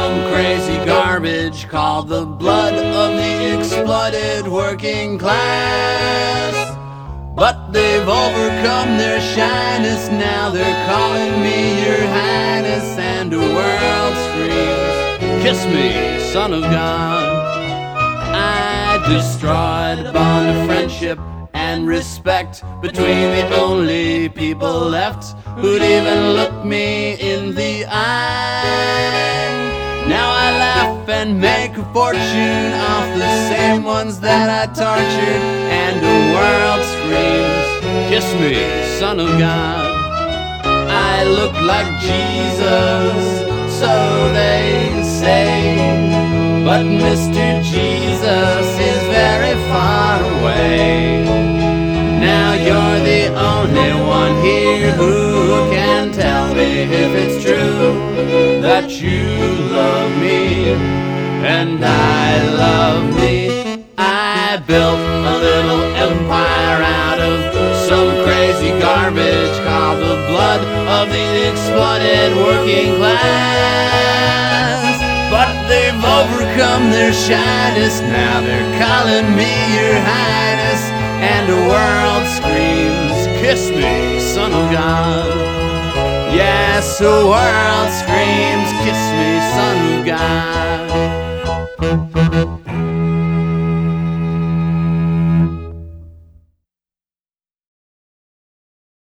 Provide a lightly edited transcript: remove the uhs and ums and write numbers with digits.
some crazy garbage called the blood of the exploited working class. But they've overcome their shyness, now they're calling me your highness, and the world screams, kiss me, son of God. I destroyed the bond of friendship and respect between the only people left who'd even look me in the eye. Now I laugh and make a fortune off the same ones that I tortured, and the world screams, kiss me, son of God. I look like Jesus, so they say, but Mr. Jesus is very far away. Now you're the only one here who can tell me if it's true that you love me and I love me. I built a little empire out of some crazy garbage called the blood of the exploited working class. But they've overcome their shyness, now they're calling me your highness, and the world screams, kiss me, son of God. Yes, the world screams,